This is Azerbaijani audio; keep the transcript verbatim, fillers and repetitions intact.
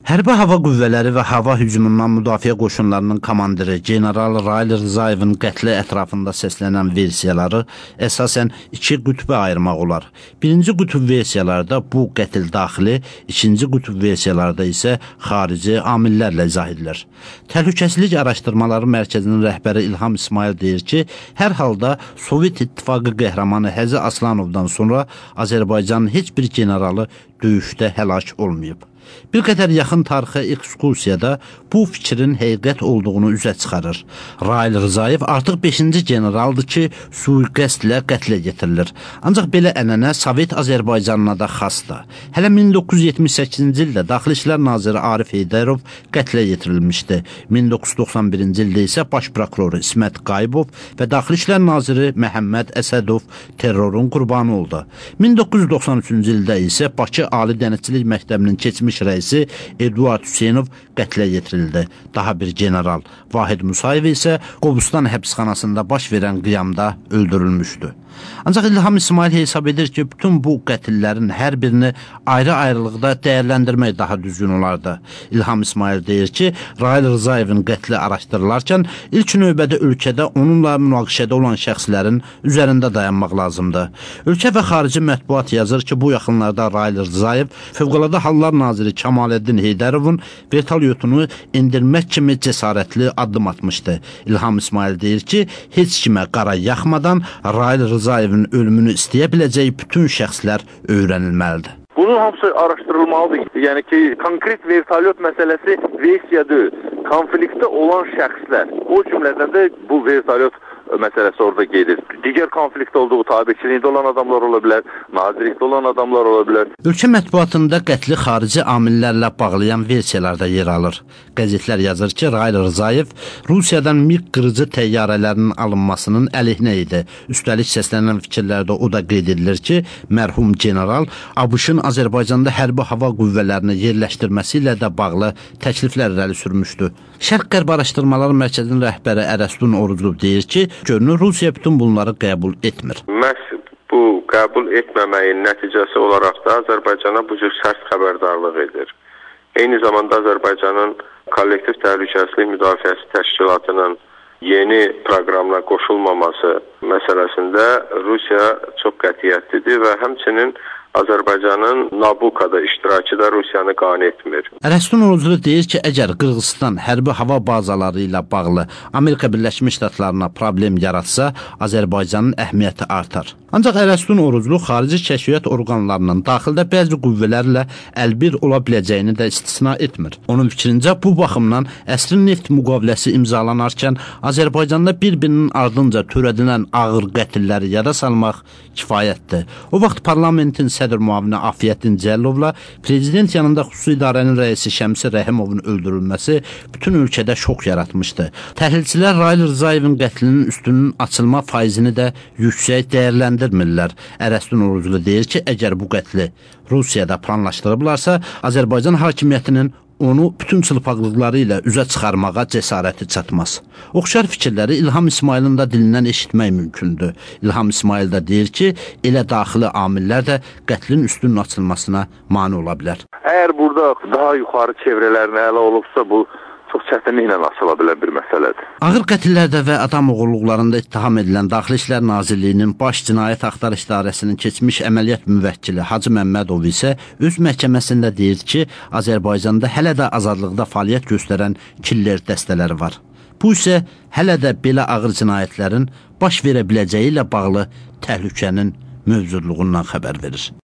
Hərbi hava qüvvələri və hava hücumundan müdafiə qoşunlarının komandiri General Rail Rzayevin qətli ətrafında səslənən versiyaları əsasən iki qütbə ayırmaq olar. Birinci qütb versiyalarda bu qətil daxili, ikinci qütb versiyalarda isə xarici amillərlə izah edilir. Təhlükəsizlik Araşdırmaları Mərkəzinin rəhbəri İlham İsmail deyir ki, hər halda Sovet İttifaqı qəhrəmanı Həzi Aslanovdan sonra Azərbaycanın heç bir generalı döyüşdə həlak olmayıb. Bir qədər yaxın tarixə ekskursiyada bu fikrin həqiqət olduğunu üzə çıxarır. Rail Rzayev artıq beşinci generaldır ki, sui-qəsdlə qətlə getirilir. Ancaq belə ənənə Sovet Azərbaycanına da xasdır. Hələ min doqquz yüz yetmiş səkkizinci ildə Daxili İşlər Naziri Arif Heydərov qətlə yetirilmişdi. min doqquz yüz doxsan birinci ildə isə Baş prokuroru İsmət Qayıbov və Daxili İşlər Naziri Məhəmməd Əsədov terrorun qurbanı oldu. min doqquz yüz doxsan üçüncü ildə isə Bakı Ali Dənizçilik Məktəbinin keçmiş rəisi Eduard Hüseynov qətlə yetirildi. Daha bir general Vahid Musayev isə Qobustan həbsxanasında baş verən qiyamda öldürülmüşdü. Ancaq İlham İsmail hesab edir ki, bütün bu qətillərin hər birini ayrı-ayrılıqda dəyərləndirmək daha düzgün olardı. İlham İsmail deyir ki, Rail Rzayevin qətli araşdırılarkən ilk növbədə ölkədə onunla münaqişədə olan şəxslərin üzərində dayanmaq lazımdır. Ölkə və xarici mətbuat yazır ki, bu yaxınlarda Rail Rzayev Fövqəladə Hallar Naziri Kamaləddin Heydərovun vertolyotunu endirmək kimi cəsarətli addım atmışdı. İlham İsmail deyir ki, heç kimə qara yaxmadan Rail Rzayevin ölümünü istəyə biləcəyi bütün şəxslər öyrənilməlidir. Bunun hamısı araşdırılmalıdır. Yəni ki, konkret vertolyot məsələsi versiya deyil. Konfliktdə olan şəxslər, o cümlədən də bu vertolyot məsələsi orada gedir. Digər konflikt olduğu tabiçiliyində olan adamlar ola bilər, nazirlikdə olan adamlar ola bilər. Ölkə mətbuatında qətli xarici amillərlə bağlayan versiyalarda yer alır. Qəzetlər yazır ki, Rail Rzayev Rusiyadan MiG qırıcı təyyarələrinin alınmasının əleyhinə idi. Üstəlik səslənən fikirlərdə o da qeyd edilir ki, mərhum general ABŞ-ın Azərbaycanda hərbi hava qüvvələrini yerləşdirməsi ilə də bağlı təkliflər irəli sürmüşdü. Şərq-Qərb Araşdırmaları Mərkəzinin rəhbəri Ərəstun Oruclu deyir ki, görünür Rusiya bütün bunları qəbul etmir. Məhz bu qəbul etməməyin nəticəsi olaraq da Azərbaycana bu cür sərt xəbərdarlıq edir. Eyni zamanda Azərbaycanın kollektiv təhlükəsizlik müdafiəsi təşkilatının yeni proqramına qoşulmaması məsələsində Rusiya çox qətiyyətlidir və həmçinin Azərbaycanın Nabukada iştirakı da Rusiyanı qane etmir. Ərəstun Oruclu deyir ki, əgər Qırğızstan hərbi hava bazaları ilə bağlı Amerika Birləşmiş Ştatlarına problem yaratsa, Azərbaycanın əhəmiyyəti artar. Ancaq Ərəstun Oruclu xarici kəşfiyyat orqanlarının daxildə bəzi qüvvələrlə əlbir ola biləcəyini də istisna etmir. Onun fikrincə, bu baxımdan əsrin neft müqaviləsi imzalanarkən Azərbaycanda bir-birinin ardınca törədilən ağır qətilləri yada salmaq kifayətdir. O vaxt parlamentin sədr müavini Afiyəddin Cəllovla prezident yanında xüsusi idarənin rəisi Şəmsi Rəhimovun öldürülməsi bütün ölkədə şok yaratmışdı. Təhlilçilər Rail Rzayevin qətlinin üstünün açılma faizini də yüksək dəyərləndirmirlər. Ərəstun Oruclu deyir ki, əgər bu qətli Rusiyada planlaşdırıblarsa, Azərbaycan hakimiyyətinin onu bütün çılpaqlıqları ilə üzə çıxarmağa cəsarəti çatmaz. Oxşar fikirləri İlham İsmailin da dilindən eşitmək mümkündür. İlham İsmail də deyir ki, elə daxili amillər də qətlin üstünün açılmasına mane ola bilər. Əgər burada daha yuxarı çevrələrin ələ olubsa, bu çox çətinliklə açıla bilən bir məsələdir. Ağır qətillərdə və adam oğurluqlarında ittiham edilən Daxili İşlər Nazirliyinin Baş Cinayət Axtarış İdarəsinin keçmiş əməliyyat müvəkkili Hacı Məmmədov isə öz məhkəməsində deyir ki, Azərbaycanda hələ də azadlıqda fəaliyyət göstərən killer dəstələri var. Bu isə hələ də belə ağır cinayətlərin baş verə biləcəyi ilə bağlı təhlükənin mövcudluğundan xəbər verir.